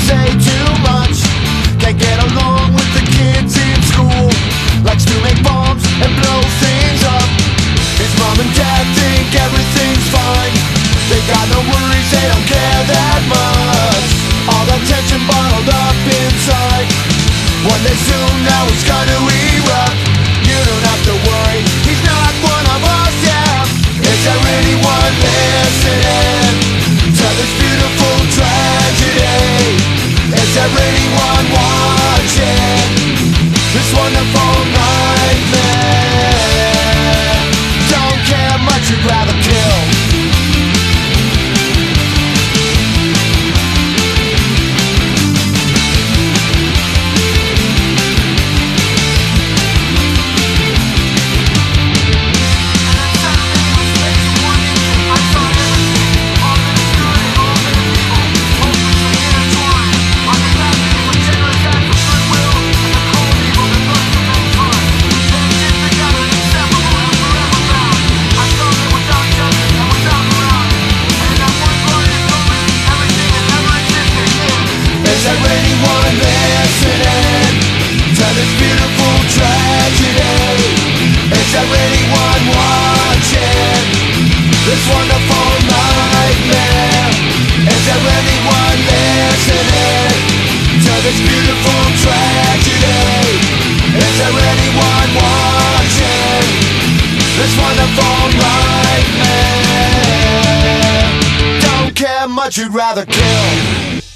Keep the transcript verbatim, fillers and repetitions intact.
say too much. Can't get along with the kids in school. Likes to make bombs and blow things up. His mom and dad think everything's fine. They got no worries, they don't care that much. All that tension bottled up inside. One day soon now he's gonna erupt. You don't have to worry, he's not one of us, yeah. Is there anyone listening to this beautiful tragedy? Is there anyone watching this wonderful nightmare? Don't care much, you'd rather kill. Is there anyone listening to this beautiful tragedy? Is there anyone watching this wonderful nightmare? Is there anyone listening to this beautiful tragedy? Is there anyone watching this wonderful nightmare? Don't care much, you'd rather kill.